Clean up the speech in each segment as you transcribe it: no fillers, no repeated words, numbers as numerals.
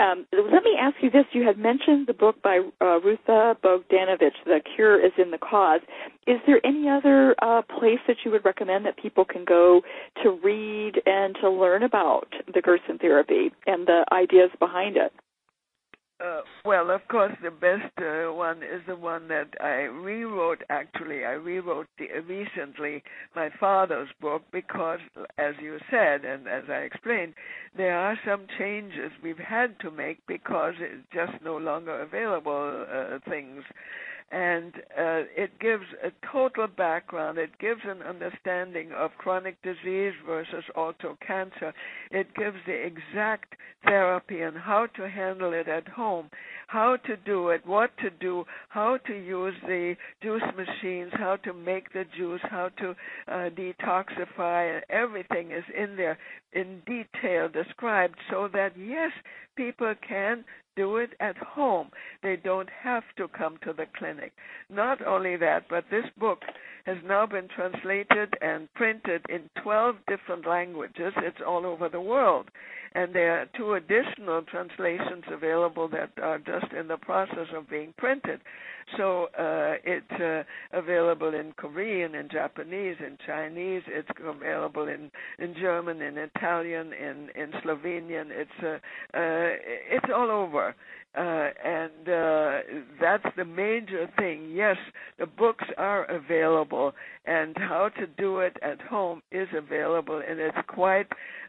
Let me ask you this. You had mentioned the book by Ruta Bogdanovich, The Cure is in the Cause. Is there any other place that you would recommend that people can go to read and to learn about the Gerson therapy and the ideas behind it? Well, of course, the best one is the one that I rewrote, actually. I rewrote recently my father's book because, as you said, and as I explained, there are some changes we've had to make because it's just no longer available things. And it gives a total background. It gives an understanding of chronic disease versus auto cancer. It gives the exact therapy and how to handle it at home, how to do it, what to do, how to use the juice machines, how to make the juice, how to detoxify. Everything is in there in detail described so that, yes, people can do it at home. They don't have to come to the clinic. Not only that, but this book has now been translated and printed in 12 different languages. It's all over the world. And there are 2 additional translations available that are just in the process of being printed. So it's available in Korean, in Japanese, in Chinese. It's available in German, in Italian, in Slovenian. It's all over. And that's the major thing. Yes, the books are available, and how to do it at home is available, and it's quite,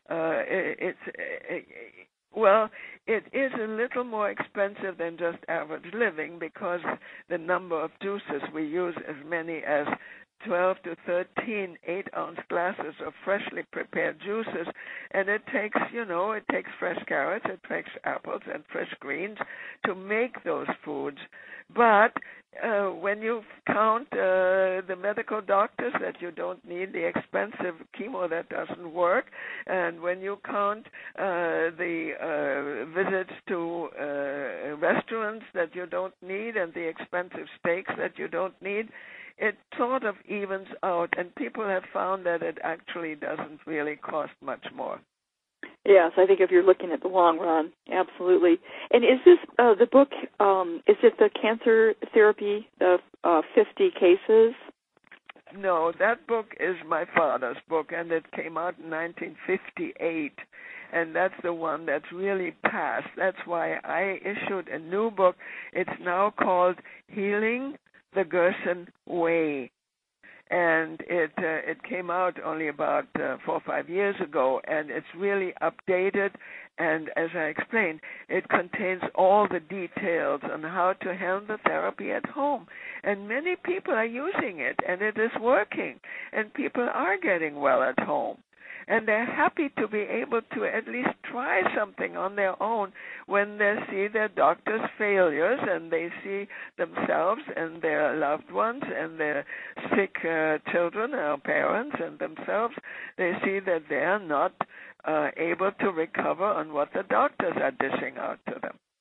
well, it is a little more expensive than just average living because the number of juices we use as many as 12 to 13 8-ounce glasses of freshly prepared juices, and it takes fresh carrots, it takes apples and fresh greens to make those foods. But when you count the medical doctors that you don't need the expensive chemo that doesn't work, and when you count the visits to restaurants that you don't need and the expensive steaks that you don't need, it sort of evens out, and people have found that it actually doesn't really cost much more. Yes, I think if you're looking at the long run, absolutely. And is this the book, is it the cancer therapy, the 50 cases? No, that book is my father's book, and it came out in 1958, and that's the one that's really passed. That's why I issued a new book. It's now called Healing the Gerson Way, and it came out only about 4 or 5 years ago, and it's really updated, and as I explained, it contains all the details on how to handle the therapy at home, and many people are using it, and it is working, and people are getting well at home. And they're happy to be able to at least try something on their own when they see their doctor's failures and they see themselves and their loved ones and their sick children or parents and themselves. They see that they're not able to recover on what the doctors are dishing out to them.